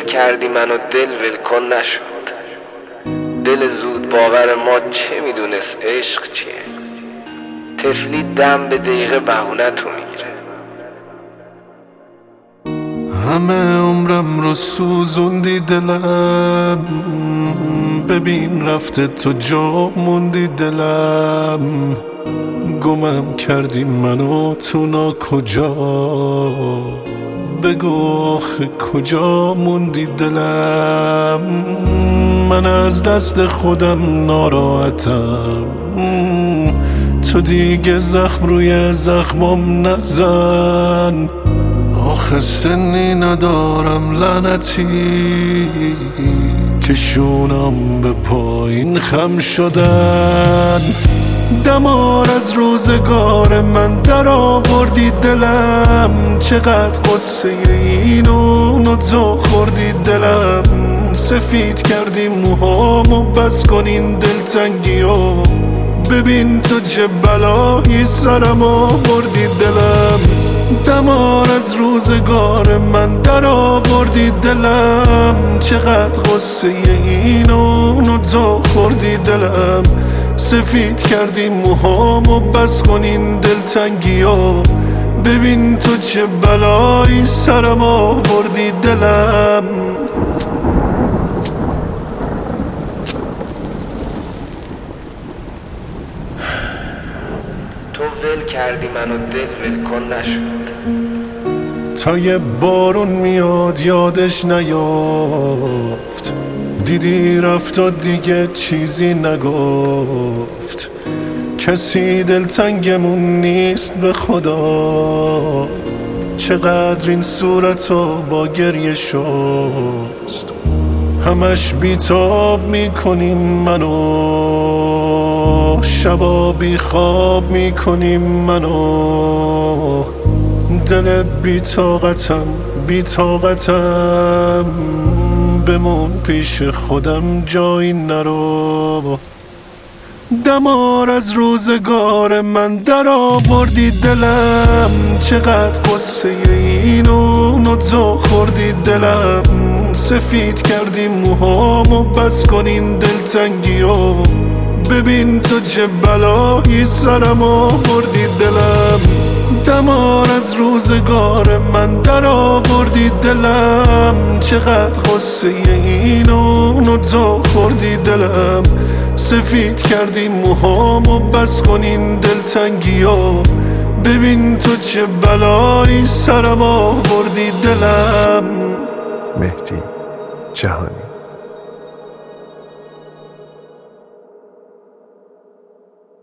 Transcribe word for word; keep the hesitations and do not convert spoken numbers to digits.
کردی منو دل ولکن نشد. دل زود باور ما چه میدونست عشق چیه. طفلی دم به دقیقه بهونه تو میگیره. همه عمرم رو سوزوندی دلم، ببین رفته تو جا موندی دلم. گمم کردی منو تو نا کجا، بگو آخه کجا موندی دلم. من از دست خودم ناراحتم، تو دیگه زخم روی زخمم نزن. آخه سنی ندارم لعنتی که شونم به پایین خم شدن. دمار از روزگار من در آوردی دلم، چقدر قصه اینو نو تو خوردی دلم. سفید کردی موهامو بس کن این دلتنگیو، ببین تو چه بلایی سرم آوردی دلم. دمار از روزگار من در آوردی دلم، چقدر قصه اینو نو تو خوردی دلم. سفید کردی موهامو بس کن این دلتنگیو، ببین تو چه بلایی سرم آوردی دلم. تو ول کردی منو دل ولکن نشد. تا یه بارون میاد یادش نیافت، دیدی رفت و دیگه چیزی نگفت. کسی دلتنگمون نیست به خدا، چقدر این صورتو با گریه شست. همش بیتاب میکنیم منو، شبا بی خواب میکنیم منو. دل بی‌طاقتم بی‌طاقتم، بمون پیش خودم جایی نرو. دمار از روزگار من در آوردی دلم، چقدر قصه اینو نو تو خوردی دلم. سفید کردی موهامو بس کن این دلتنگیو، ببین تو چه بلایی سرم آوردی دلم. دمار از روزگار من در آوردی دلم، چقدر قصه اینو نو تو خوردی دلم. سفید کردی موهامو بس کن این دلتنگیو، ببین تو چه بلایی سرم آوردی دلم. مهدی جهانی.